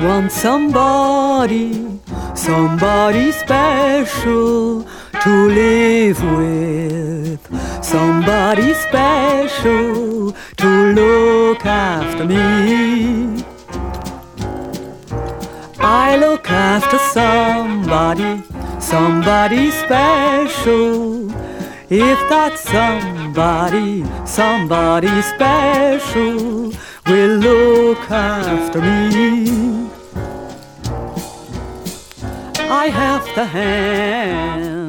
want somebody special to live with, somebody special to look after me. I look after somebody special. If that somebody special will look after me. I have the hand